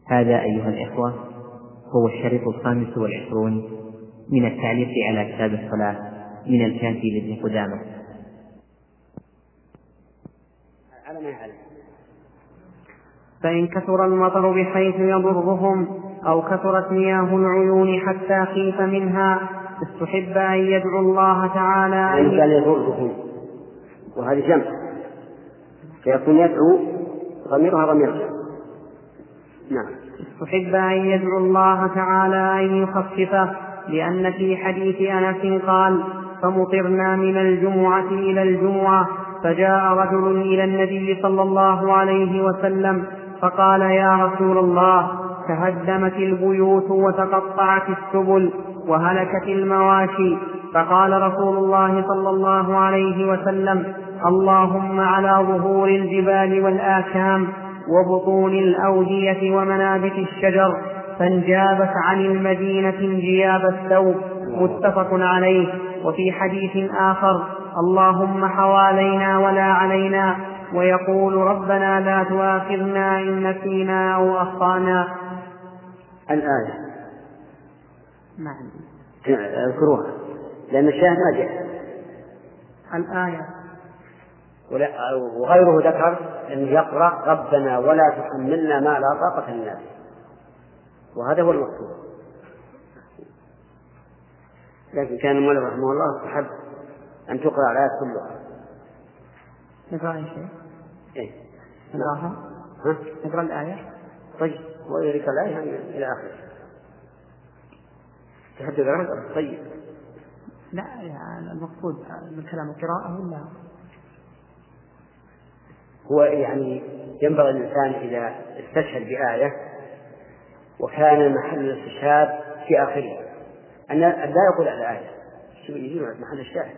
هذا أيها الإخوة هو الشريط 25 من التعليق على كتاب الصلاة من الكافي لابن قدامة. فإن كثر المطر بحيث يضرهم أو كثرت مياه العيون حتى خيف منها استحب أن يدعو الله تعالى أن يضرهم، وهذه جمع فيكون يدعو ضميرها ضمير. نعم. استحب أن يدعو الله تعالى أن يخففه، لأن في حديث أنس قال: فمطرنا من الجمعة إلى الجمعة، فجاء رجل إلى النبي صلى الله عليه وسلم فقال: يا رسول الله، تهدمت البيوت وتقطعت السبل وهلكت المواشي. فقال رسول الله صلى الله عليه وسلم: اللهم على ظهور الجبال والآكام وبطون الأودية ومنابت الشجر، فانجابت عن المدينة انجياب الثوب. متفق عليه. وفي حديث آخر: اللهم حوالينا ولا علينا، ويقول: ربنا لا تؤاخذنا إن نسينا أو أخطأنا. الآية اذكروها لأن الشاهد ما جاء الآية. وغيره ذكر أن يقرأ: ربنا ولا تحملنا ما لا طاقة لنا، وهذا هو المقصود. لكن كان المؤلف رحمه الله استحب أن تقرأ الآيات كلها. نقرأ أي شيء؟ إيه؟ نقرأها؟ نقرأ الآية؟ طيب، ويريك الآية إلى آخره. تحدث الآية طيب. لا يعني المقصود من كلام القراءة ولا؟ هو يعني ينبغي الإنسان إذا استشهد بآية وكان محل الاستشهاد في آخرها أن لا يقول الآية، شو يجيب محل الشاهد.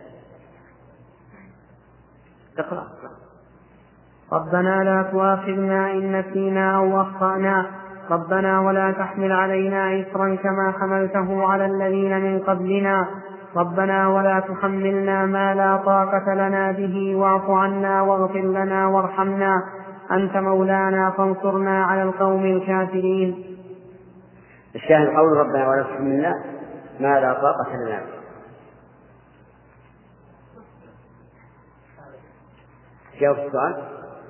تقرأ: ربنا لا تؤاخذنا إن نسينا أو أخطأنا، ربنا ولا تحمل علينا إصرا كما حملته على الذين من قبلنا، ربنا ولا تحملنا ما لا طاقة لنا به، واعف عنا واغفر لنا وارحمنا، أنت مولانا فانصرنا على القوم الكافرين. الشاهد قول: ربنا ولا تحملنا ما لا طاقة لنا به. جاوب السؤال.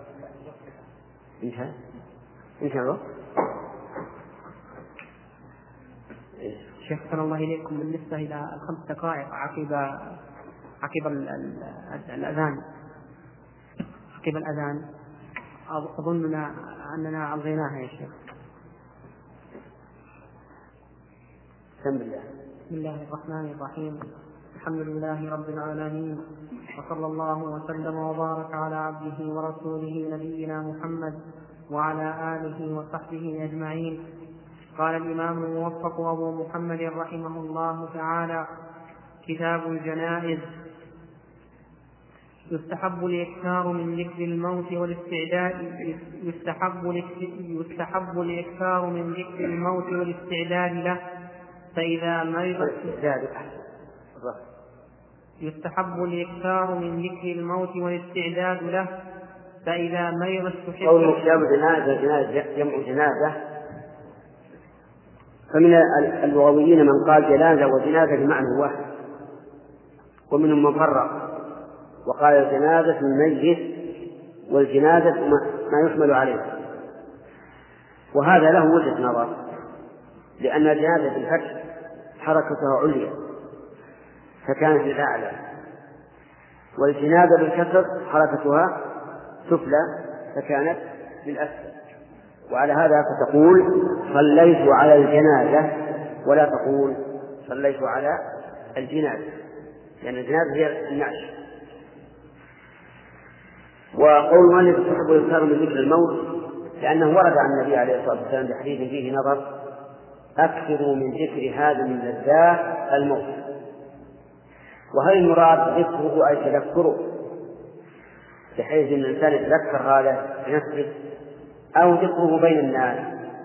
انتهى. شيخ صلى الله إليكم، بالنسبة إلى 5 دقائق عقب الأذان، أظننا أننا ألغيناها يا شيخ. بسم الله الرحمن الرحيم. الحمد لله رب العالمين، وصلى الله وسلم وبارك على عبده ورسوله نبينا محمد وعلى آله وصحبه أجمعين. قال الإمام الموفق أبو محمد رحمه الله تعالى: كتاب الجنائز. يستحب الإكثار من ذكر الموت والاستعداد له، فإذا مرض يستحب الإكثار من ذكر الموت والاستعداد له، فإذا مرض استحب. قول جنازة جمع جنازة، فمن اللغويين من قال جنازة وجنازة بمعنى واحد، ومنهم من فرق وقال الجنازة الميت والجنازة ما يحمل عليه، وهذا له وجهة نظر، لأن الجنازة بالفتح حركتها عليا فكانت للأعلى، والجنازة بالكسر حركتها سفلى فكانت للأسفل. وعلى هذا فتقول: صليت على الجنازة، ولا تقول صليت على الجنازة، لأن الجنازة هي النعش. وقول المؤلف: يستحب الإكثار من ذكر الموت، لأنه ورد عن النبي عليه الصلاة والسلام بحديث فيه نظر: أكثروا من ذكر هذا من لذات الموت. وهل المراد ذكره أي تذكره، بحيث أن الإنسان يتذكر هذا بنفسه، أو ذكره بين الناس؟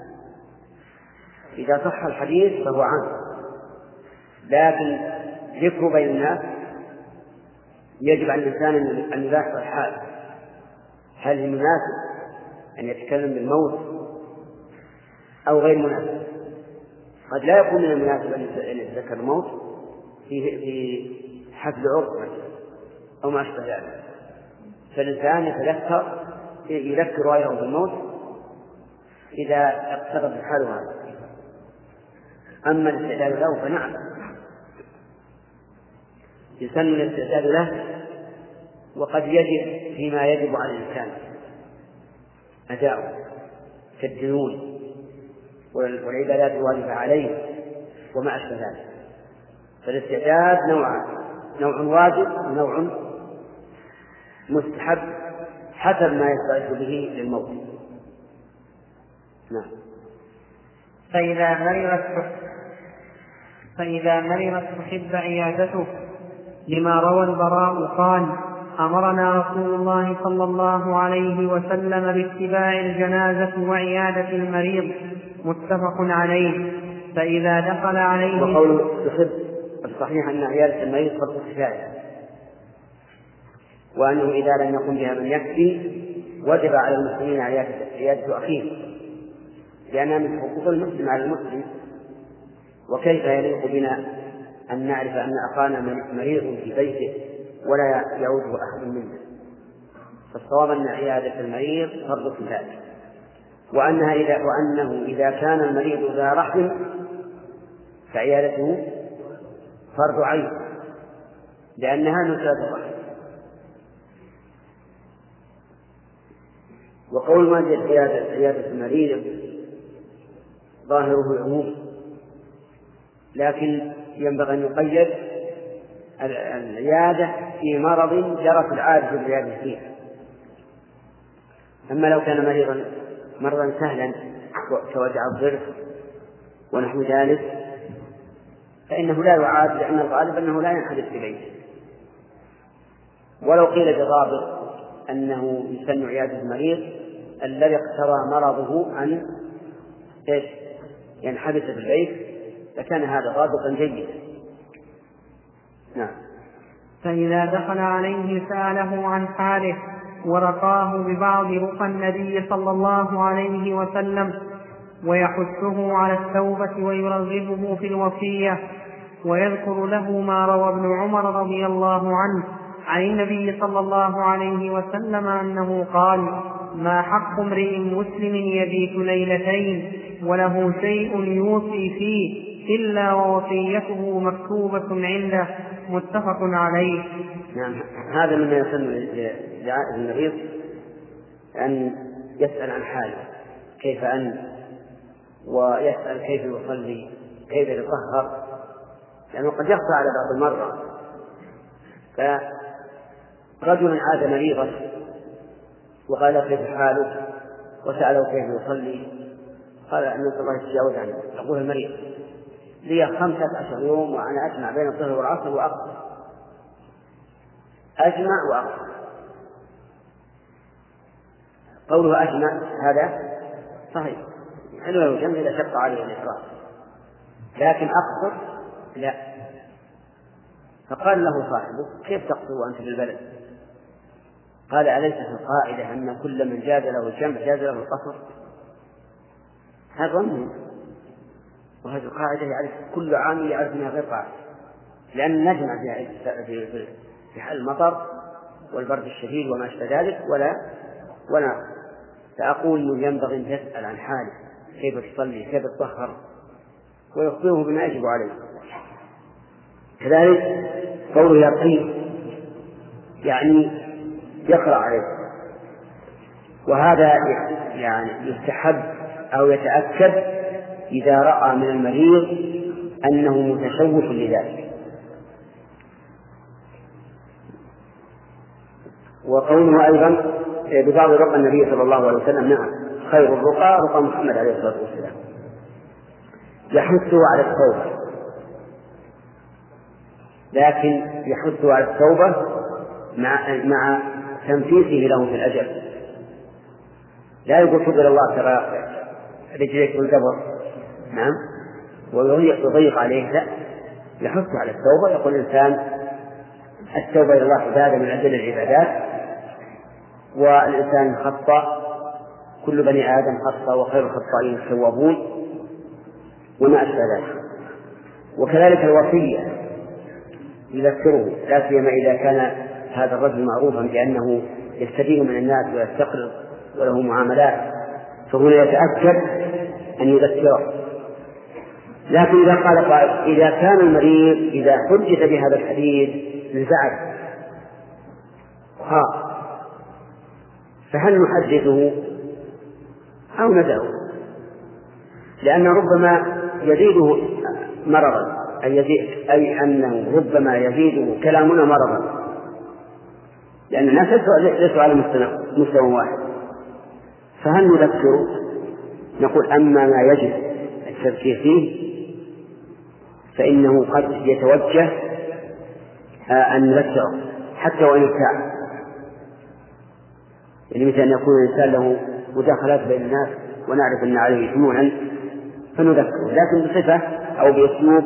إذا صح الحديث فهو عنه، لكن ذكره بين الناس يجب على الإنسان أن يلاحظ الحال، هل المناسب أن يتكلم بالموت أو غير مناسب. قد لا يكون من المناسب أن يتذكر الموت في حفل عرس أو ما أشبه ذلك، فالإنسان يذكر غيره بالموت إذا اقتضت الحال هذا. أما الاستعداد له فنعم، يسن الاستعداد له، وقد يجب فيما يجب على الإنسان أداؤه كالديون والعبادات الواجبة عليه وما أشبه ذلك. فالاستعداد نوعان: نوع واجب ونوع مستحب حسب ما يستعد به للموت. نعم. فإذا مرض استحب عيادته، لما روى البراء قال: أمرنا رسول الله صلى الله عليه وسلم باتباع الجنازة وعيادة المريض، متفق عليه. فإذا دخل عليه، وقول يحب الصحيح أن عيادة المريض فرض كفاية، وأنه إذا لم يقم بها من يكفي وجب على المسلمين عيادة أخيه، لأنها من حقوق المسلم على المسلم. وكيف يليق بنا أن نعرف أن أخانا مريض في بيته ولا يعوده أحد منا؟ فالصواب أن عيادة المريض فرض كفاية، وأنه إذا كان المريض ذا رحم فعيادته فرض عين، لأنها من صلة الرحم. وقول ما جاء عيادة المريض ظاهره العموم، لكن ينبغي أن يقيد العيادة في مرض جرت العادة بالعيادة فيه. أما لو كان مرضا سهلا كوجع الضرس ونحو ذلك فإنه لا يعاد، لأن الغالب أنه لا ينحدث في بيته. ولو قيل بضابط أنه يسن عيادة المريض الذي اقتضى مرضه أن ينحبس في البيت لكان هذا ضابطا جيدا. نعم. فإذا دخل عليه سأله عن حاله ورقاه ببعض رقى النبي صلى الله عليه وسلم، ويحثه على التوبة ويرغبه في الوصية، ويذكر له ما روى ابن عمر رضي الله عنه عن النبي صلى الله عليه وسلم أنه قال: ما حق امرئ مسلم يبيت ليلتين وله شيء يوصي فيه إلا ووصيته مكتوبة عنده، متفق عليه. نعم. هذا مما يسن لعائد المريض أن يسأل عن حاله، كيف أنت، ويسأل كيف يصلي، كيف يتطهر، لأنه قد يخفى على بعض المرة. فرجل عاد مريضا وقال له كيف حالك، وسأله كيف يصلي، قال أن الله يتجاوز عنه. يقول المريض: لي 15 يوم وأنا أجمع بين الظهر والعصر وأقصر، أجمع وأقصر. قوله أجمع هذا صحيح، حلو الجمع إذا شق عليه الإقرار، لكن أقصر لا. فقال له صاحبه: كيف تقصر وأنت في البلد؟ قال: أليس في القاعدة أن كل من جاز له الجمع جاز له القصر؟ هذا ظنه، وهذه القاعدة يعرف كل عام يعرف منها غير قاعدة، لأن نجمع في حال المطر والبرد الشديد وما أشبه ذلك ولا فأقول إنه ينبغي أن تسأل عن حاله، كيف تصلي، كيف تطهر، ويخبره بما يجب عليه. كذلك قوله يقين يعني يقرأ عليه، وهذا يعني يستحب أو يتأكد إذا رأى من المريض أنه متشوف لذلك. وقوله أيضا ببعض رقى النبي صلى الله عليه وسلم: نعم، خير الرقى رقى محمد عليه الصلاة والسلام. يحثه على التوبة، لكن يحثه على التوبة مع تنفيسه له في الأجل. لا يقول: تب إلى الله ترى رجليك والقبر، نعم، ويضيق عليه، لا، يحث على التوبة. يقول الإنسان: التوبة إلى الله عبادة من أجل العبادات، والإنسان خطأ، كل بني آدم خطأ وخير الخطائين التوابون، وما أشبه ذلك. وكذلك الوصية يذكره، لا سيما إذا كان هذا الرجل معروفا بأنه يستدين من الناس ويستقرض وله معاملات، فهنا يتأكد أن يذكره. لكن إذا قال قائل إذا كان المريض إذا حدث بهذا الحديث انزعج فهل نحدثه أو ندعه؟ لأن ربما يزيده مرضا، أي أنه ربما يزيده كلامنا مرضا، لأن الناس ليسوا على مستوى واحد. فهل نذكره؟ نقول أما ما يجب التذكير فيه فإنه قد يتوجه أن نذكره حتى وإن ابتاع، يعني مثل أن يكون الإنسان له مداخلات بين الناس ونعرف أن عليه جموعا فنذكره، لكن بصفة أو بأسلوب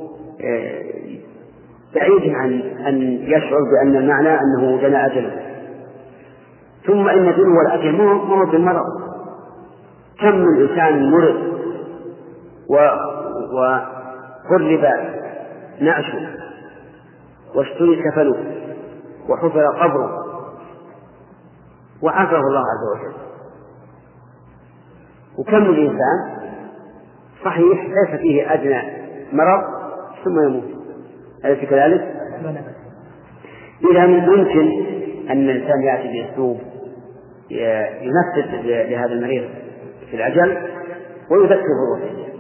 بعيد عن أن يشعر بأن المعنى أنه جنى أجله. ثم إن دنو الأجل مو بالمرض. كم من إنسان مرض وقرب نعشه واشتري كفنه وحفر قبره وعافاه الله عز وجل، وكم من إنسان صحيح ليس فيه أدنى مرض ثم يموت، أليس كذلك؟ إذا ممكن أن الإنسان يأتي بأسلوب يمثل لهذا المريض في العجل ويذكره الوصية.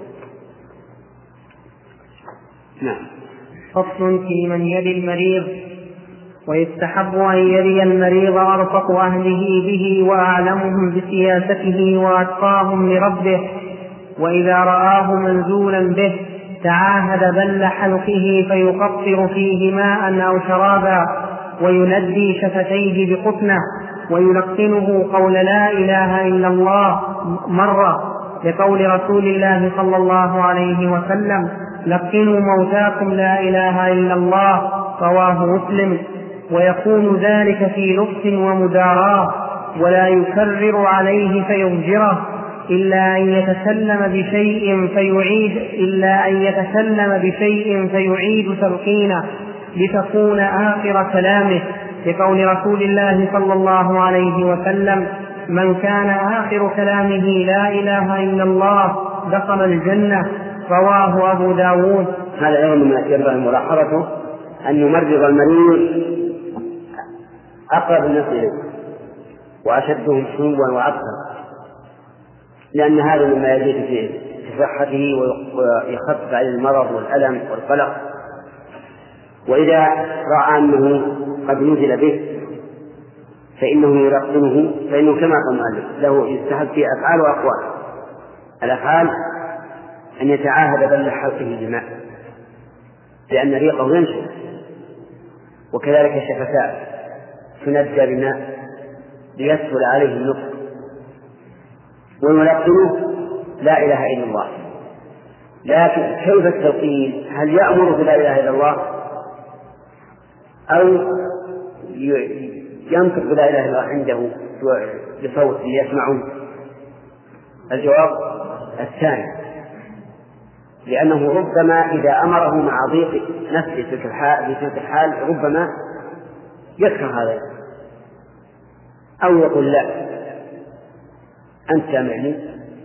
نعم. فصل في من يلي المريض. ويستحب أن يلي المريض أرفق أهله به وأعلمهم بسياسته وأتقاهم لربه، وإذا رآه منزولا به تعاهد بل حلقه فيقطر فيه ماء أو شرابا ويندي شفتيه بقطنه ويلقنه قول لا إله إلا الله مرة، لقول رسول الله صلى الله عليه وسلم: لقنوا موتاكم لا إله إلا الله، رواه مسلم. ويكون ذلك في لطف ومداراة، ولا يكرر عليه فيضجره إلا أن يتسلم بشيء تلقينه لتكون آخر كلامه، لقول رسول الله صلى الله عليه وسلم: من كان آخر كلامه لا إله إلا الله دخل الجنة، رواه أبو داود. هذا أيضا من ينبغي ملاحظته أن يمرض المريض أقرب الناس إليه وأشدهم سوءا وعطفا، لأن هذا مما يزيد في صحته ويخفف عليه المرض والألم والقلق. وإذا رأى أنه قد نزل به فإنه يلقنه، فإنه كما قال المؤلف له يستحب في أفعال وأقوال. الأفعال أن يتعاهد بل حلقه بماء لأن ريقه ينشف، وكذلك الشفتاء تندى بماء ليسهل عليه النطق، ويلقنه لا إله إلا الله. لكن كيف التلقين؟ هل يأمر بلا إله إلا الله أو ينطق بلا إله إلا الله عنده بصوت يسمعه؟ الجواب الثاني، لأنه ربما إذا أمره مع ضيق نفسه في تلك الحال ربما يكره هذا، أو يقول لا أنت سامعني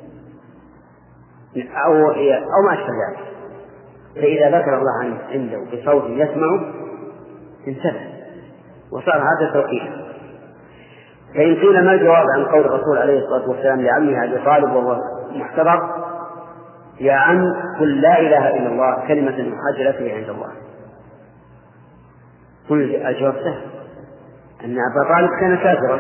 أو ما أشبه ذلك. فإذا ذكر الله عنده بصوت يسمعه انتبه وصار هذا توقيف. فإن قيل ما الجواب عن قول الرسول عليه الصلاة والسلام لعمه أبي طالب وهو محتضر: يا عم قل لا إله إلا الله كلمة محاجة لك عند الله. قل الجواب سهل، أن أبا طالب كان كافرا،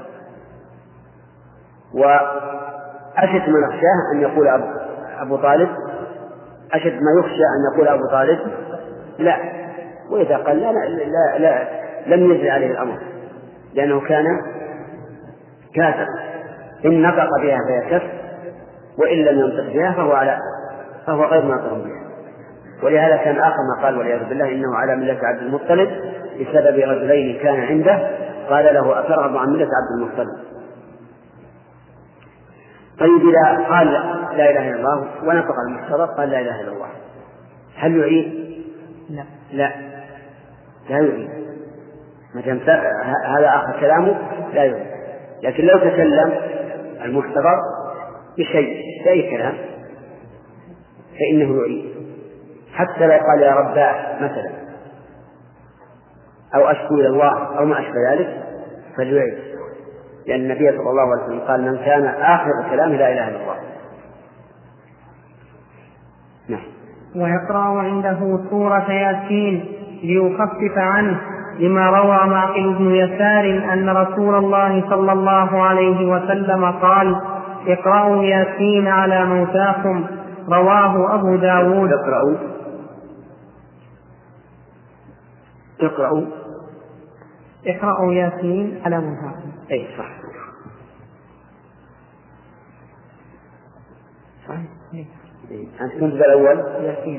وأشد ما نخشاه أن يقول أبو طالب، أشد ما يخشى أن يقول أبو طالب لا، وإذا قال لا لم يجري عليه الأمر لأنه كان كافر. إن نطق بها فهي كفر، وإن لم ينطق بها فهو غير ناطق بها. ولهذا كان آخر ما قال والعياذ بالله إنه على ملة عبد المطلب بسبب رجلين كان عنده قال له أترغب عن ملة عبد المطلب. طيب إذا قال لا إله إلا الله ونطق المحتضر قال لا إله إلا الله، هل يعيد؟ لا لا يعيد، مثلا هذا آخر كلامه لا يعيد. لكن لو تكلم المحتضر بأي كلام فإنه يعيد، حتى لو قال يا رباه مثلا أو أشكو إلى الله أو ما أشبه ذلك فليعيد، لأن النبي صلى الله عليه وسلم قال من كان آخر كلامه لا إله إلا الله. نعم. ويقرأ عنده سورة ياسين ليخفف عنه، لما روى معقل بن يسار أن رسول الله صلى الله عليه وسلم قال اقرأوا ياسين على موتاكم، رواه أبو داود. اقرأوا ياسين على موتاكم. أي صح. أنت كنت بالأول ياسين.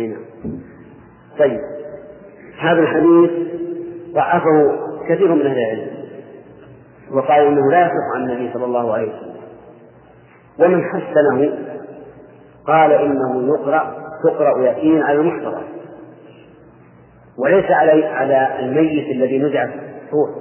طيب، هذا الحديث ضعفه كثير من أهل العلم وقال إنه لا يصح عن النبي صلى الله عليه وسلم، ومن حسنه قال إنه تقرأ ياسين على المحتضر وليس على الميت الذي نزع الروح،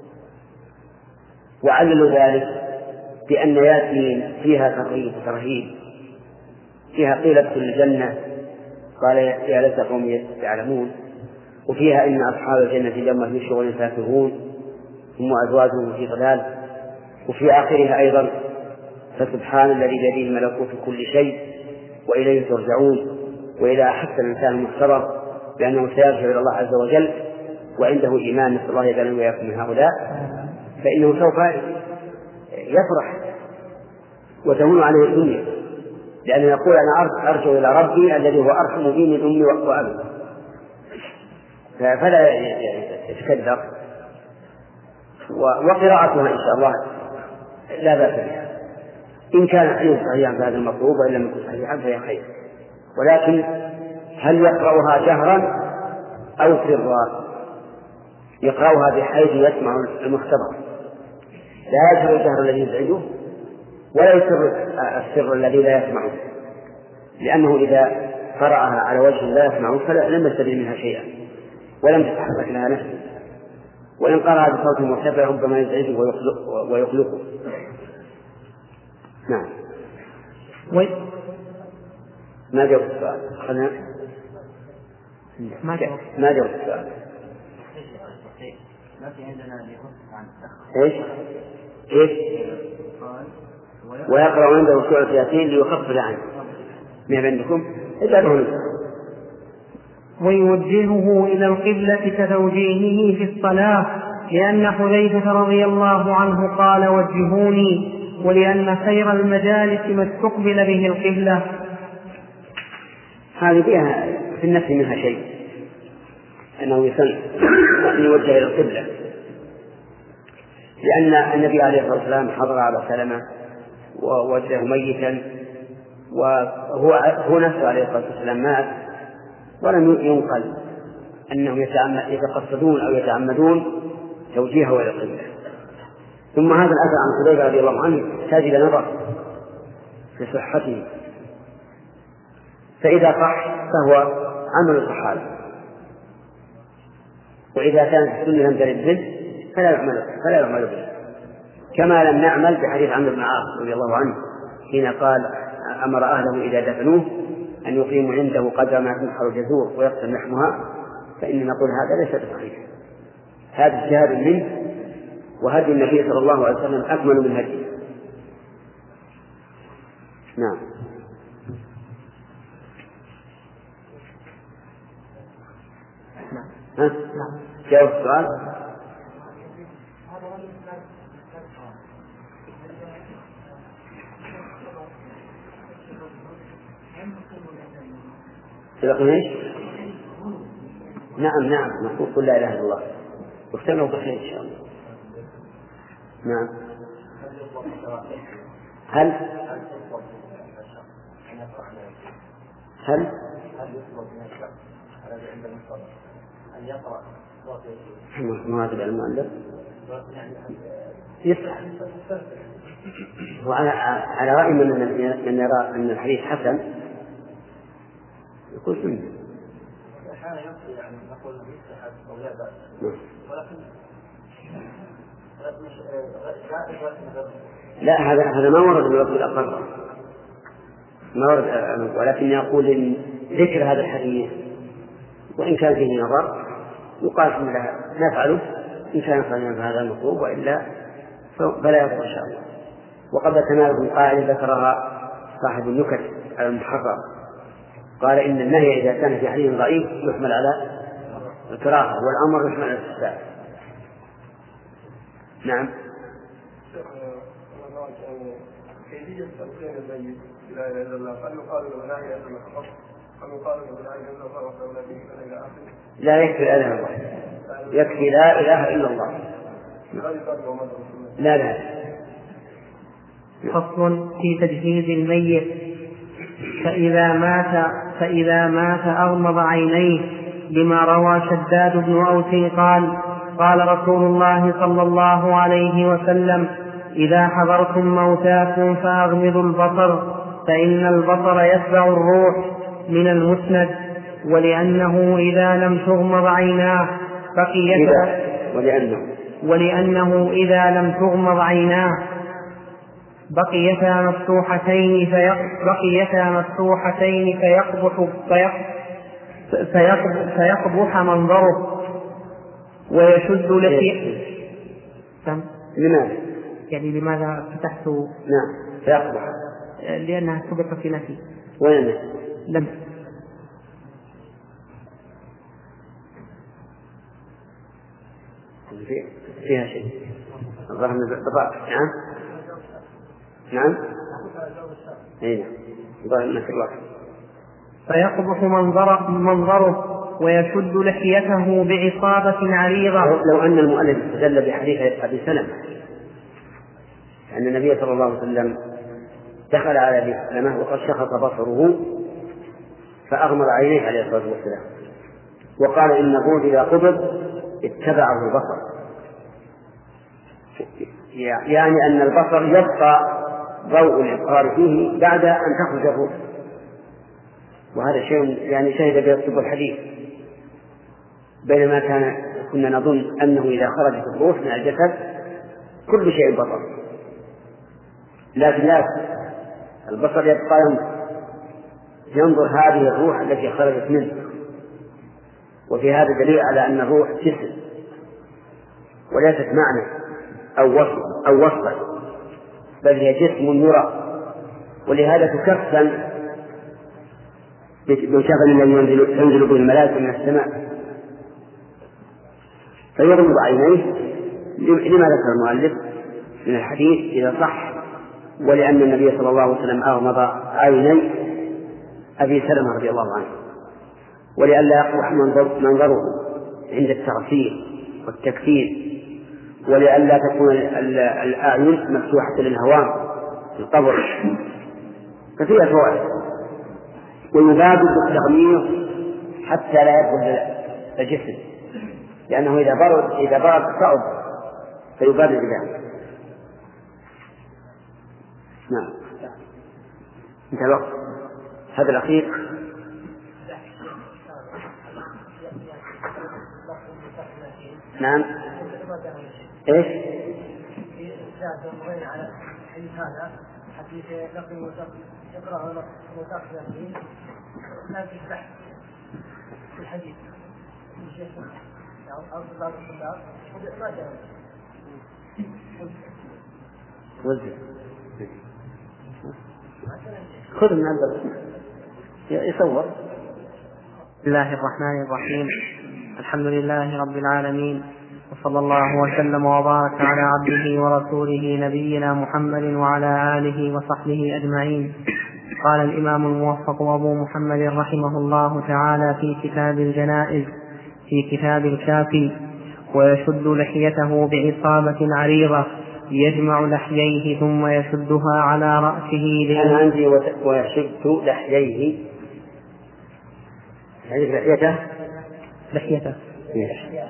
وعللوا ذلك بأن ياسين فيها ترهيب، فيها قيل ادخل الجنة قال يا ليت قوم يعلمون، وفيها إن أصحاب الجنة اليوم في شغل فاكهون هم أزواجهم في ظلال، وفي آخرها أيضا فسبحان الذي بيده ملكوت كل شيء وإليه ترجعون، وإذا أحس الإنسان المحتضر بأنه سيرجع إلى الله عز وجل وعنده إيمان نسأل الله يجعلنا وإياكم من هؤلاء فإنه سوف يفرح وتهون عليه الدنيا، لأنه يقول أنا أرجع إلى ربي الذي هو أرحم بي من أمي وأبي، فلا يتكدر. وقراءتها إن شاء الله لا بأس بها إن كان حديث صحيحا فهذا المطلوب، وإن لم يكن صحيحا فهي خير. ولكن هل يقرأها جهرا أو سرا؟ يقرأها بحيث يسمع المختبر، لا يجهر الجهر الذي يزعجه ولا يسر السر الذي لا يسمعه، لأنه إذا قرأها على وجه لا يسمعه فلم يستفيد منها شيئا ولم تتحرك لها نفسه، وإن قرأها بصوت مرتفع ربما يزعجه ويقلقه. نعم. ما جاوب السؤال؟ ما جاوب السؤال. إيش؟ ويقرأ عنده سورة ياسين ليخفف عنه. ما عندكم؟ ويوجهه إلى القبلة كتوجيهه في الصلاة، لأن حذيفة رضي الله عنه قال وجهوني، ولأن خير المجالس ما استقبل به القبلة. هذه فيها في النفس منها شيء، أنه يسن أن يوجه إلى القبلة، لأن النبي عليه الصلاة والسلام حضر على سلمة ووجه ميتا، وهو نفسه عليه الصلاة والسلام مات، ولم ينقل أنهم يتقصدون أو يتعمدون توجيهه إلى القبلة. ثم هذا الأثر عن حذيفة رضي الله عنه يحتاج إلى نظر في صحته، فإذا صح فهو عمل الصحابة، وإذا كانت السنة لم ترد به فلا يعمل به، كما لم نعمل بحديث عمرو بن العاص رضي الله عنه حين قال أمر أهله إذا دفنوه أن يقيموا عنده قدر ما تنحر الجزور ويقتل لحمها، فإن نقول هذا ليس بصحيح، هذا اجتهاد منه، وهدي النبي صلى الله عليه وسلم أكمل من هديه. نعم. جاوب السؤال. نعم نقول لا إله إلا الله واختموا بخير إن شاء الله. نعم. هل ما هذا المؤلف يفتح وعلى رأي من يرى أن الحديث حسن يكون سنة. أحيانا يمكن يعني نقول يستحب أو لا بأس، ولكن لا، هذا ما ورد من رسول الأقرب، ما ورد، ولكن يقول إن ذكر هذا الحديث وإن كان فيه نظر يقال إن نفعله إن كان صحيحا فهذا المطلوب، وإلا فلا يضر إن شاء الله. وقد تنال قاعدة ذكرها صاحب النكت على المحرر، قال إن النهي إذا كان في حديث ضعيف يحمل على الكراهة والأمر يحمل على الاستحباب. نعم. كيفية تلقين الميت لا إله إلا الله، هل يقال له لا إله إلا الله فقط، هل يقال له لا إله إلا الله وحده لا شريك له إلى آخره؟ لا يكفي لا إله إلا الله، يكفي لا إله إلا الله. لا. فصل في تجهيز الميت. فإذا مات أغمض عينيه، لما روى شداد بن أوس قال قال رسول الله صلى الله عليه وسلم: إذا حضرتم موتاكم فأغمضوا البصر، فإن البصر يتبع الروح، من المسند. ولأنه إذا لم تغمض عيناه بقيتا مفتوحتين فيقبح منظره ويشد لحيته. لماذا؟ يعني لماذا فتحت؟ نعم، فيقبح لأنها سبق في نفي. وين؟ لم فيها شيء. الظاهر بالضبط. نعم. اي الظاهر انك الوقت. فيقبح منظره ويشد لحيته بعصابة عريضة. لو أن المؤلف استدل بحديث أبي سلمة أن النبي صلى الله عليه وسلم دخل على أبي سلمة وقد شخص بصره فأغمض عينيه عليه الصلاة والسلام، وقال إن الروح إذا قبض اتبعه البصر، يعني أن البصر يبقى ضوء الإبصار فيه بعد أن تخرج الروح، وهذا شيء يعني شهد به الطب الحديث، بينما كنا نظن أنه إذا خرجت الروح من الجسد كل شيء بصر، لكن لا، البصر يبقى ينظر هذه الروح التي خرجت منه. وفي هذا دليل على أن الروح جسم وليست معنى أو وصفا، بل هي جسم يرى، ولهذا تكفن بشفن الذي تنزل به الملائكة من السماء فيغمض عينيه، لما ذكر المؤلف من الحديث إذا صح، ولأن النبي صلى الله عليه وسلم أغمض عيني أبي سلمة رضي الله عنه، ولئلا يقبح منظره عند التغسيل والتكفير، ولئلا تكون الأعين مفتوحة للهوام في القبر، ففيها فوائد. ويبادر بالتغميض حتى لا يبرد الجسم، لأنه إذا برد صعب فيبادر بذلك. نعم. انتهى الوقت. هذا الأخير. نعم. إيش؟ على الحديث هذا حديث لقي يقرأ متأخرين لا تفتح في الحديث الشيخ أو صلاة الصلاة ما جاء خذ من عند يصور. بسم الله الرحمن الرحيم. الحمد لله رب العالمين، وصلى الله وسلم وبارك على عبده ورسوله نبينا محمد وعلى آله وصحبه أجمعين. قال الإمام الموفق أبو محمد رحمه الله تعالى في كتاب الجنائز في كتاب الكافي: ويشد لحيته بعصابة عريضة يجمع لحييه ثم يشدها على رأسه. أنا عندي ويشد لحييه، يعني لحيته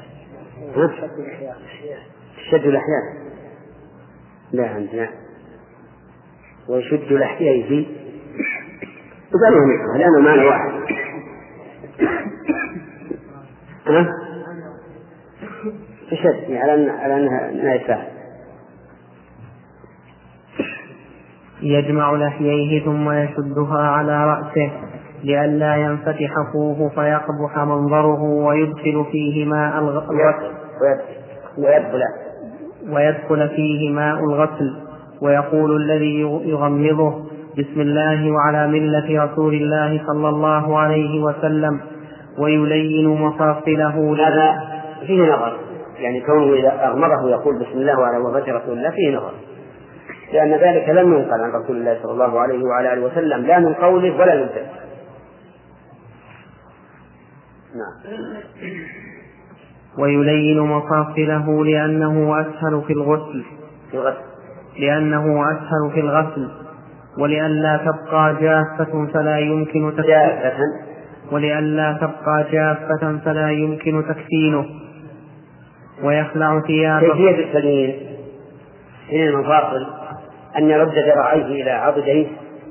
شد لحياه. لا عندنا ويشد لحييه وقالوا مثله لأنه معنى واحد. تشد على أنها يساعد. يجمع لحييه ثم يشدها على رأسه لئلا ينفتح فوه فيقبح منظره ويدخل فيه ماء الغسل ويدخل فيه ماء الغسل، ويقول الذي يغمضه: بسم الله وعلى ملة رسول الله صلى الله عليه وسلم، ويلين مفاصله. هذا فيه نظر، يعني كونه إذا أغمضه يقول بسم الله وعلى ملة رسول الله فيه نظر، لأن ذلك لم ينقل عن رسول الله صلى الله عليه وعلى آله وسلم لا من قوله ولا من فعله. نعم. ويلين مفاصله لأنه أسهل في الغسل ولئلا تبقى جافة فلا يمكن تكفينه. ويخلع ثيابه. كيفية التليين حين المفاصل أن يرد ذراعيه إلى عضديه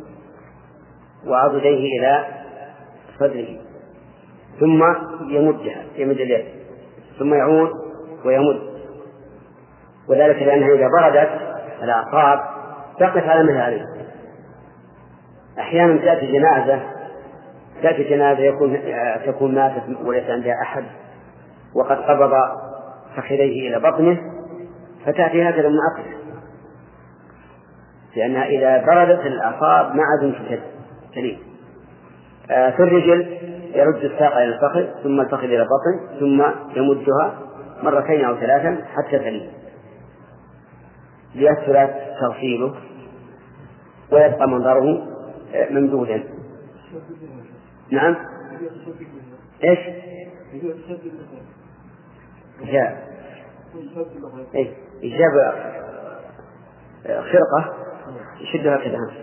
وعضديه إلى صدره، ثم يمد اليد، ثم يعود ويمد، وذلك لأنها إذا بردت الأعصاب تقف على مثل هذه. أحيانا تأتي جنازة تكون ماتت وليس عندها أحد وقد قبض فخذيه إلى بطنه، فتأتي هكذا من عقله، لأنها إذا بردت الأعصاب ما عاد تلين. في الرجل يرد الساق إلى الفخذ ثم الفخذ إلى البطن ثم يمدها مرتين أو ثلاثا حتى تلين، ليسهل تغسيله ويبقى منظره ممدودا. نعم. إيش؟ إجاب خرقة يشدها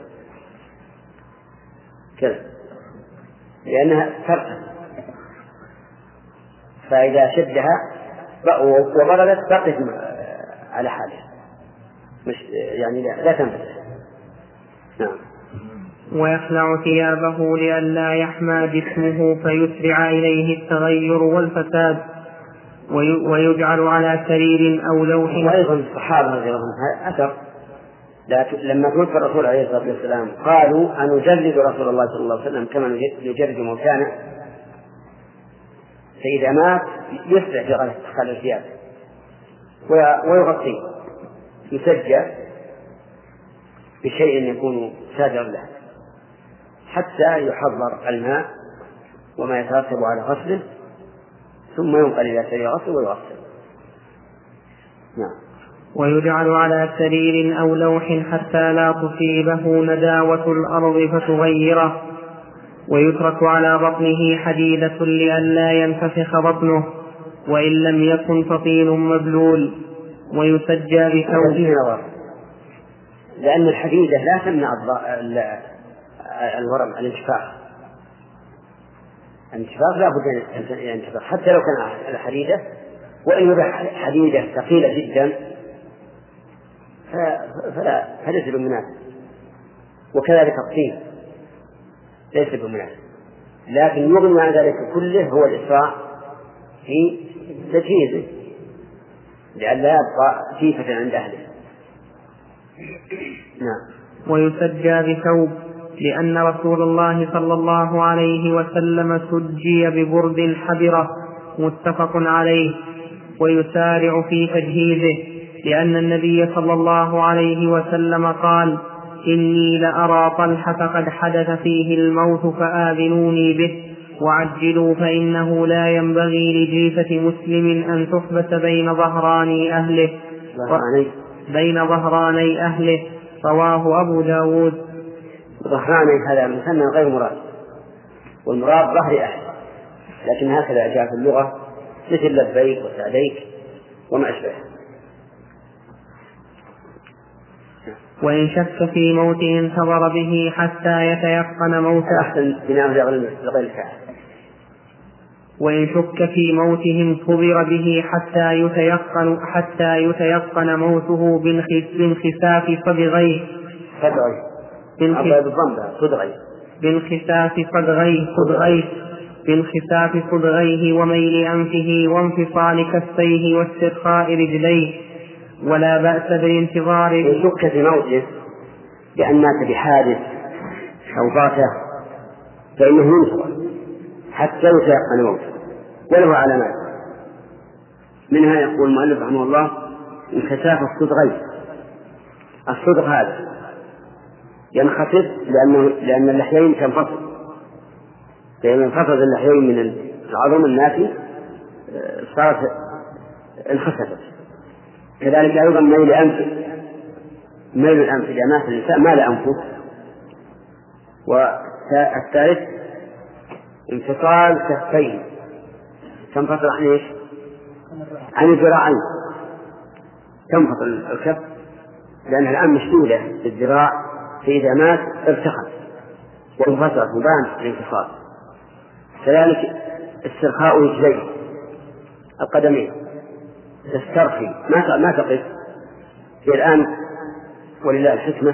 كذا لأنها ترتفع، فإذا شدها وبردت بقت على حالها، مش يعني لا تنفتح. نعم. ويخلع ثيابه لئلا يحمى جسمه فيسرع إليه التغير والفساد، ويجعل على سرير أو لوح. وأيضا الصحابة رضي الله عنهم أثر لما توفى الرسول عليه الصلاة والسلام قالوا أنجرد رسول الله صلى الله عليه وسلم كما يجرد موتانا، فإذا مات يسرع في خلع الثياب ويغطيه، يسجى بشيء يكون سادر له حتى يحضر الماء وما يترتب على غسله، ثم ينقل إلى سرير غسل ويغسل. نعم. ويجعل على سرير أو لوح حتى لا تصيبه نداوة الأرض فتغيره، ويترك على بطنه حديدة لئلا ينفخ بطنه، وإن لم يكن فطين مبلول، ويسجى بثوب. لأن الحديدة لا تمنع الورم الانتفاخ لا بد أن ينتفخ حتى لو كان الحديدة، وإن وضع حديدة ثقيلة جدا فليس بمناسب، وكذلك الطين ليس بمناسب، لكن يغني عن ذلك كله هو الإسراع في تجهيزه لئلا يبقى كيفة عند أهله. نعم. ويسجى بثوب لأن رسول الله صلى الله عليه وسلم سجي ببرد حبرة متفق عليه. ويسارع في تجهيزه لأن النبي صلى الله عليه وسلم قال: إني لأرى طلحة قد حدث فيه الموت فآذنوني به وعجلوا، فإنه لا ينبغي لجيفة مسلم أن تحبس بين ظهراني أهله. رواه أبو داود. ظهراني هذا مثنى غير مراد، والمراد ظهر أهل، لكن هكذا جاء في اللغة مثل لبيك وسعديك وما أشبه. وإن شك في موته انتظر به حتى يتيقن موته. أحسن بناء لغير الفاعل. وإن شك في موته انتظر به حتى يتيقن موته بانخساف صبغيه. بالخفاف صدغيه وميل أنفه وانفصال كفيه واسترخاء رجليه. ولا بأس بالانتظار. إن شك في موته لأن مات بحادث أو ضاته فإنه ينتظر حتى يتيقن موته وله علامات، منها يقول المؤلف رحمه الله انكشاف الصدغين. الصدغ هذا ينخفض لأن اللحيين تنفصل، لأن انخفض اللحيين من العظم الناتي صارت انخسفت. كذلك أيضا ميل الأنف إذا مات الإنسان مال أنفه. والثالث انفصال كفين، تنفصل عن ايش؟ عن الذراعين، تنفصل الكف لأنها الآن مشدودة في الذراع، فإذا مات ارتخت وانفصلت وبان الانفصال. كذلك استرخاء رجليه القدمين، تسترخي ما تقف. هي الآن ولله الحكمة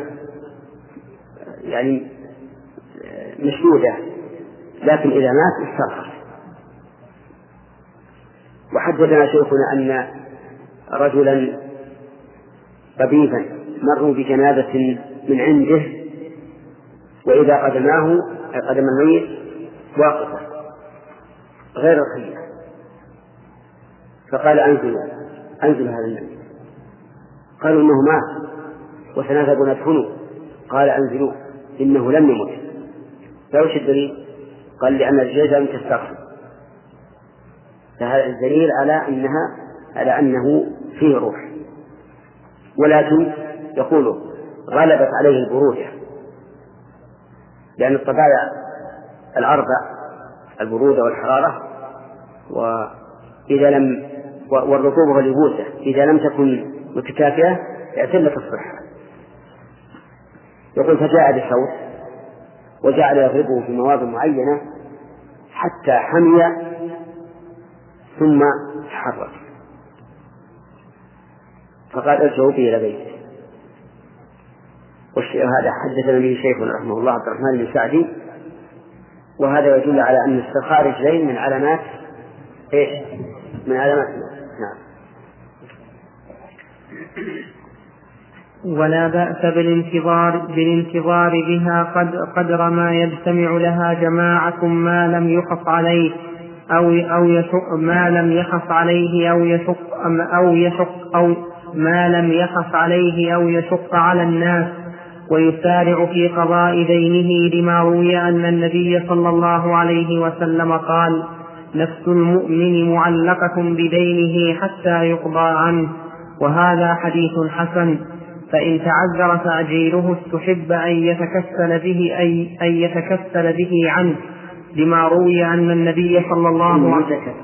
يعني مشدودة، لكن إذا مات استرخت. وحدثنا شيخنا أن رجلا طبيبا مروا بجنازة من عنده وإذا قدماه قدم الميت واقفة غير الخية، فقال أنزل هذا الميت. قالوا إنه مات وسنذهب ندفنه. قال أنزلوه إنه لم يمت. فوش الدليل؟ قال لأن الجيزة لم تسترخي، فهذا الدليل على أنه فيه روح. ولكن يقول غلبت عليه البرودة، لأن الطبائع الأربع البرودة والحرارة والرطوبة واليبوسة إذا لم تكن متكافئة اعتلت الصحة. يقول فجاء بصوت وجعل يضربه في مواضع معينة حتى حمي ثم تحرك، فقال ارجعوا به إلى بيته. وهذا حدثنا به شيخنا رحمه الله عبد الرحمن بن سعدي، وهذا يدل على أن استرخاء رجلين من علامات نعم. ولا بأس بالانتظار بها قدر ما يجتمع لها جماعة ما لم يخف عليه أو يشق ما لم يخف عليه أو يشق على الناس، ويسارع في قضاء دينه، لما روي أن النبي صلى الله عليه وسلم قال: نفس المؤمن معلقة بدينه حتى يقضى عنه. وهذا حديث حسن. فإن تعذر تعجيله استحب أن يتكفل به عنه، لما روي أن النبي صلى الله عليه وسلم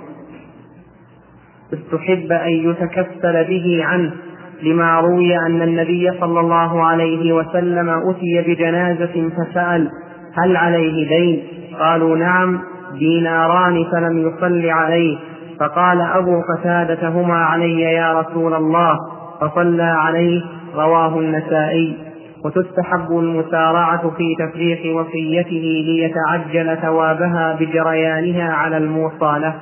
استحب أن يتكفل به عنه، لما روي أن النبي صلى الله عليه وسلم أتي بجنازة فسأل: هل عليه دين؟ قالوا: نعم، ديناران، فلم يصل عليه. فقال أبو قتادة: هما علي يا رسول الله، فصلى عليه. رواه النسائي. وتستحب المسارعة في تفريق وصيته ليتعجل ثوابها بجريانها على الموصى له.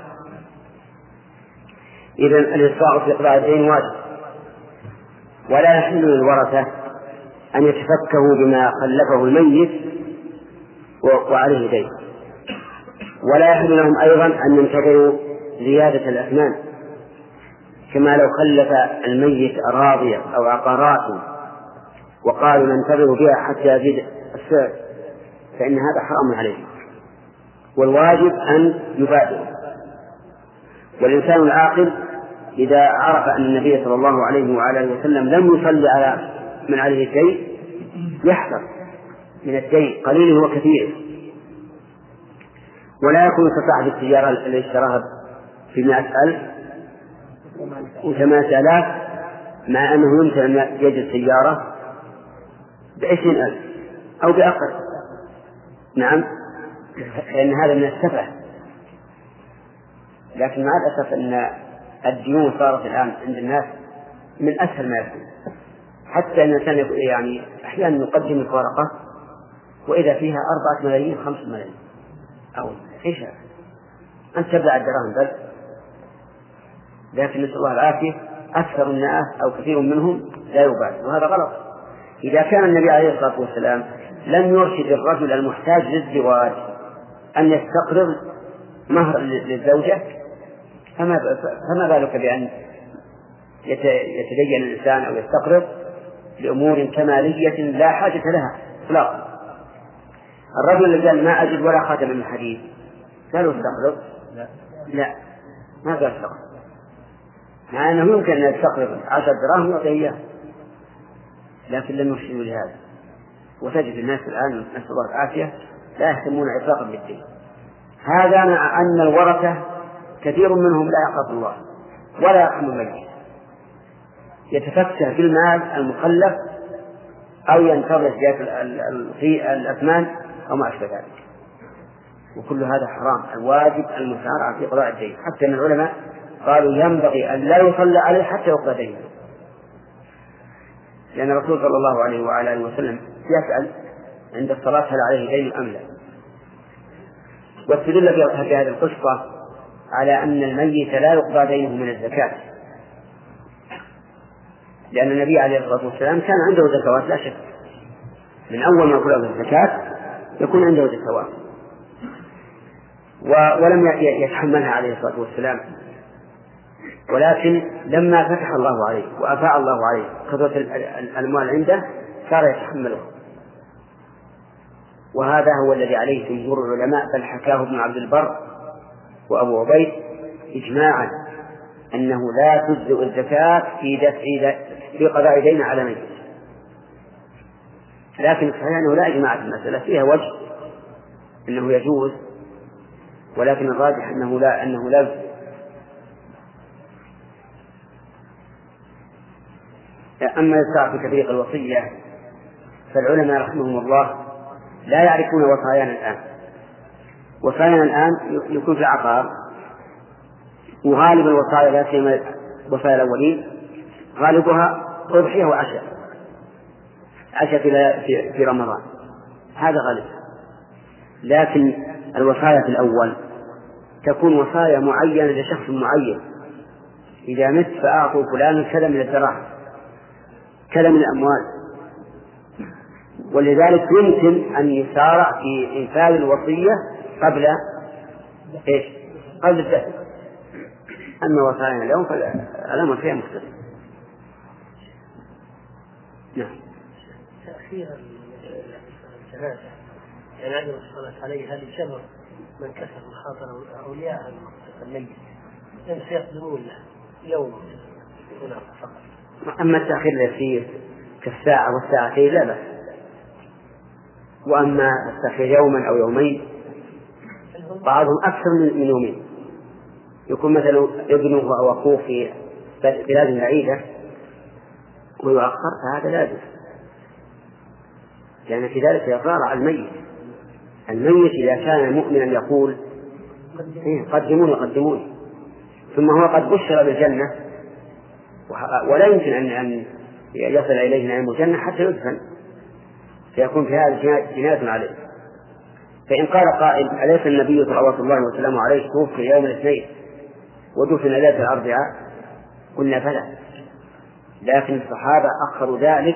إذن الإسراع في إقضاء الدين واجب، ولا يحل للورثة أن يتفكهوا بما خلفه الميت وعليه دين، ولا يحل لهم أيضا أن ينتظروا زيادة الأثمان، كما لو خلف الميت أراضي أو عقارات وقالوا ننتظر بها حتى يزيد السعر، فإن هذا حرام عليه، والواجب أن يبادر. والإنسان العاقل إذا عرف أن النبي صلى الله عليه وعلى وسلم لم يصلي على من عليه الدين يحذر من الدين قليله وكثيره، ولا يكون استطاع بالسيارة التي اشتراها في 100,000 و8,000 مع أنه يمكن أن يجد سيارة ب20,000 أو بأقل. نعم، لأن هذا من السفه. لكن مع الأسف أن الديون صارت الآن عند الناس من أسهل ما يكون، حتى أن الإنسان يعني أحيانا يقدم الورقة وإذا فيها 4 ملايين 5 ملايين أو إيش هذا؟ أنت تبلع الدراهم بس. لكن نسأل الله العافية أكثر الناس أو كثير منهم لا يبالي، وهذا غلط. إذا كان النبي عليه الصلاة والسلام لم يرشد الرجل المحتاج للزواج أن يستقرض مهر للزوجة، فما بالك بأن يتدين الإنسان أو يستقرض لأمور كمالية لا حاجة لها إطلاقا. الرجل الذي قال ما أجد ولا خاتم من حديد قالوا استقرض؟ لا، ما قال استقرض، مع أنه يمكن أن يستقرض 10 دراهم ويعطيه إياه، لكن لم يرشدوا لهذا. وتجد الناس الآن نسأل الله العافية لا يهتمون إطلاقا بالدين. هذا مع أن الورثة كثير منهم لا يخاف الله ولا يرحم الميت، يتفكه بالمال المخلف أو ينتظر زيادة الأثمان أو ما أشبه ذلك، وكل هذا حرام. الواجب المسارعة في قضاء الدين، حتى أن العلماء قالوا ينبغي أن لا يصلى عليه حتى يقضى دينه، لأن الرسول صلى الله عليه وعلى آله وسلم يسأل عند الصلاة هل عليه دين أم لا. واستدل في هذه القصة على أن الميت لا يقضى دينه من الزكاة، لأن النبي عليه الصلاة والسلام كان عنده زكوات لا شك، من أول ما يقول الزكاة يكون عنده زكوات، ولم يتحملها عليه الصلاة والسلام، ولكن لما فتح الله عليه وأفاء الله عليه كثرة الأموال عنده صار يتحمله. وهذا هو الذي عليه جمهور العلماء، بل حكاه ابن عبد البر وأبو عبيد إجماعا أنه لا تجزئ الزكاة في قضاء دين على ميت. لكن صحيح أنه لا إجماع في المسألة، فيها وجه أنه يجوز، ولكن الراجح أنه لا يجوز. أما الإسراع في تفريق الوصية فالعلماء رحمهم الله لا يعرفون وصايانا الآن. وصايانا الآن يكون في العقار، وغالب الوصايا لا سيما وصايا الأولين غالبها أضحية وعشاء في رمضان، هذا غالب. لكن الوصايا في الأول تكون وصايا معينة لشخص معين، إذا مت فأعطوا فلان كذا من الدراهم كذا من الأموال، ولذلك يمكن أن يسارع في إنفاذ الوصية قبل الدفن. أما وصايانا اليوم فالأمر فيها مختلف. نعم. تأخير الجنازة يعني عدم الصلاة عليه هذه شبه من كسر الخاطر أولياء الميت إن سيقدمون له يوم فقط. أما التأخير اليسير كالساعة والساعتين لا بأس، وأما التأخير يوما أو يومين بعضهم أكثر من يومين، يكون مثلا ابنه أو أخوه في بلاد بعيدة ويؤخر، فهذا لا يجوز، لأن في ذلك يضار على الميت إذا كان مؤمنا يقول قدموني ثم هو قد بشر بالجنة ولا يمكن أن يصل إليه نعيم الجنة حتى يدفن، فيكون في هذا جناية عليه. فإن قال قائل أليس النبي صلى الله وسلم عليه توفي يوم الاثنين ودفن ليلة الأربعاء؟ قلنا فلا، لكن الصحابة أخروا ذلك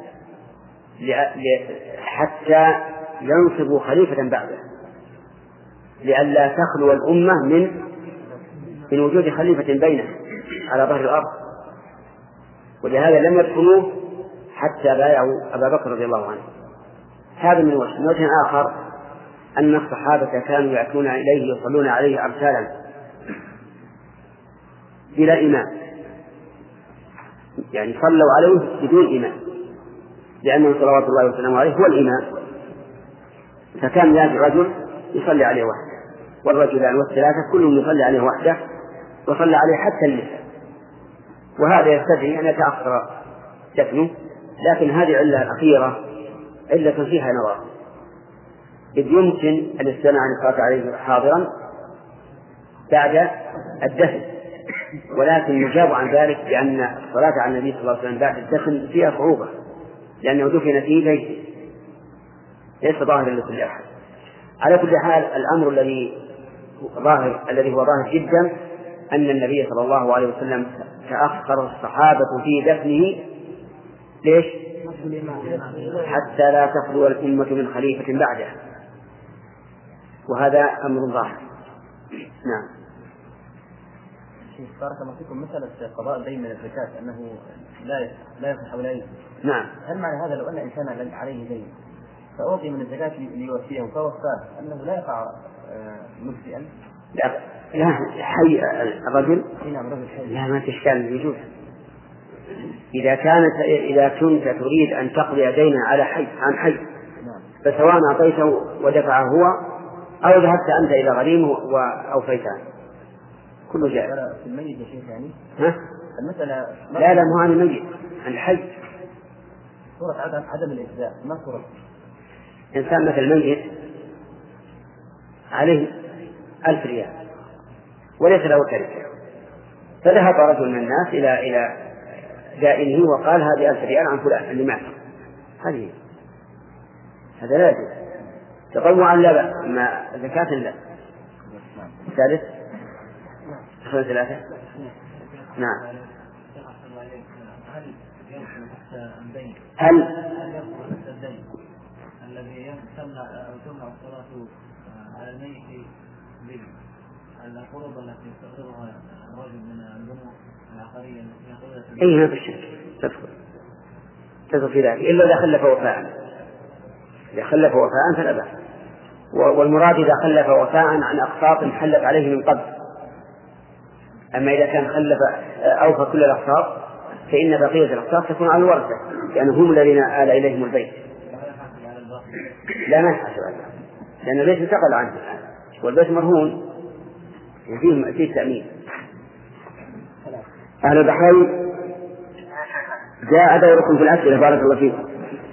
حتى ينصبوا خليفة بعده، لئلا تخلو الأمة من وجود خليفة بينه على ظهر الأرض، ولهذا لم يدخلوه حتى بايعوا أبا بكر رضي الله عنه. هذا من وجه آخر أن الصحابة كانوا يأتون إليه يصلون عليه أمثالا بلا إمام، يعني صلوا عليه بدون إمام، لأنه صلوات الله وسلامه عليه هو الإمام، فكان يأتي رجل يصلي عليه وحده والرجلان والثلاثة كلهم يصلي عليه وحده وصلى عليه حتى النساء، وهذا يستدعي أن يتأخر دفنه. لكن هذه علة الأخيرة علة فيها نظر، إذ يمكن الاستغناء عن الصلاة عليه حاضرا بعد الدفن، ولكن يجاب عن ذلك بأن الصلاة على النبي صلى الله عليه وسلم بعد الدفن فيها صعوبة، لأنه دفن في بيته ليس ظاهرا لكل أحد. على كل حال الأمر الذي هو ظاهر جدا أن النبي صلى الله عليه وسلم تأخر الصحابة في دفنه ليش؟ حتى لا تخلو الأمة من خليفة بعده، وهذا أمر ظاهر. نعم. بارك الله فيكم، مسألة قضاء دين من الزكاة أنه لا يصح ولا يجوز. نعم. هل معنى هذا لو أن إنسان عليه دين فأعطي من الزكاة ليوفيه فوفاه أنه لا يقع مجزئا؟ لا حي الرجل. نعم رجل حي. لا ما تشكال يجوز. إذا كنت تريد أن تقضي دينا على حي عن حي، فسواء أعطيته ودفعه هو أو ذهبت أنت إلى غريمه وأوفيته كله جائز. في الميت يا شيخ يعني؟ ها؟ المسألة لا مو عن الميت، عن الحي. صورة عدم الإجزاء ما صورة. إنسان مثل ميت عليه 1000 ريال وليس له تركة، فذهب رجل من الناس إلى دائنه وقال هذه 1000 ريال عن فلان اللي مات، هذا لا يجوز. تطوعا لا بأس، أما زكاة لا. الثالث أخذ 3. نعم. هل الذي تمنع الصلاة على الميت القرب التي يستخدمها الرجل من البنوك العقارية التي يأخذها؟ أي ما في الشرك تدخل في ذلك إلا إذا خلف وفاء. إذا خلف وفاء فلا بأس، والمراد إذا خلف وفاء عن أقساط حلت عليه من قبل. أما إذا كان خلف أوفى كل الأقساط فإن بقية الأقساط تكون على الورثة لأنهم هم الذين آل إليهم البيت. لا ما يحاسب عليه لأن البيت انتقل عنه الآن والبيت مرهون وفيه تأمين. أهل البحرين جاء دوركم في الأسئلة، بارك الله فيكم.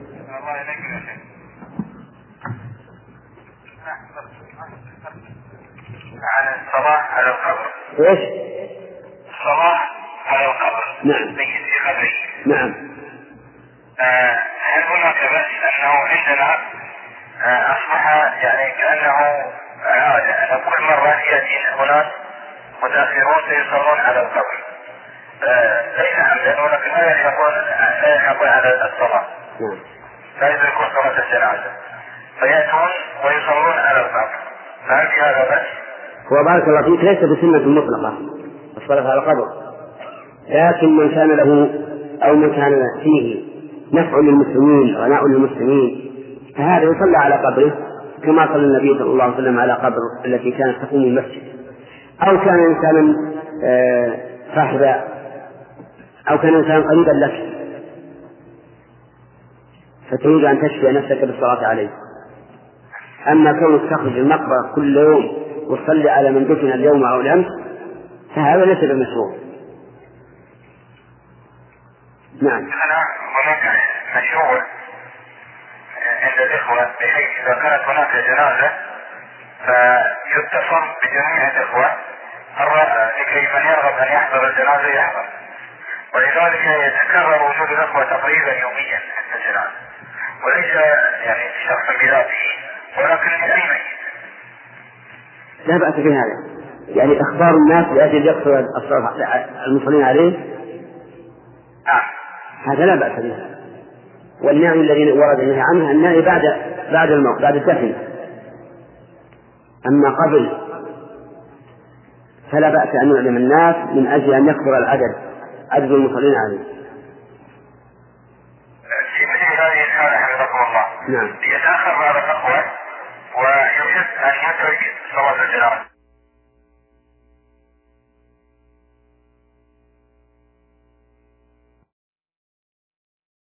عن الصلاة على القبر. ايش؟ الصلاة على القبر. نعم. في قبره. نعم. هل هناك بأس أنه عندنا أصبح يعني كأنه عادة أن كل مرة يأتي هناك متأخرون سيصلون على القبر ليس عمدا ولكن لا يحقون على الصلاة، لا يدركون صلاة الجنازة فيأتون ويصلون على القبر، فهل في هذا بأس؟ هو بارك الله فيك ليس بسنة مطلقة الصلاة على القبر، لكن من كان له أو من كان فيه نفع للمسلمين غناء للمسلمين فهذا يصلى على قبره كما صلى النبي صلى الله عليه وسلم على قبر التي كانت تقوم المسجد، أو كان إنسانا صاحبا أو كان إنسانا قريبا لك فتريد أن تشفي نفسك بالصلاة عليه. أما كونك تخرج المقبرة كل يوم وتصلي على من دفن اليوم أو الأمس فهذا ليس بمشروع. نعم. هناك مشروع عند الإخوة بحيث إذا كانت هناك جنازة فيتصل بجميع الإخوة لكي من يرغب أن يحضر الجنازة يحضر، ولذلك يتكرر وجود الإخوة تقريبا يوميا عند الجنازة، وليس يعني شخصا بذاته ولكن لأي ميت. لا بأس بهذا، يعني إخبار الناس لأجل يقصر المصلين عليه هذا لا بأس به. والنعي الذين ورد النهي عنه النهي بعد الموت بعد الدفن، أما قبل فلا بأس أن يعلم الناس من أجل أن يكثر عدد المصلين عليه. في مثل هذه الحالة حفظكم الله نعم. يتأخر بعض الأخوة ويجب أن يترك صلاة الجنازة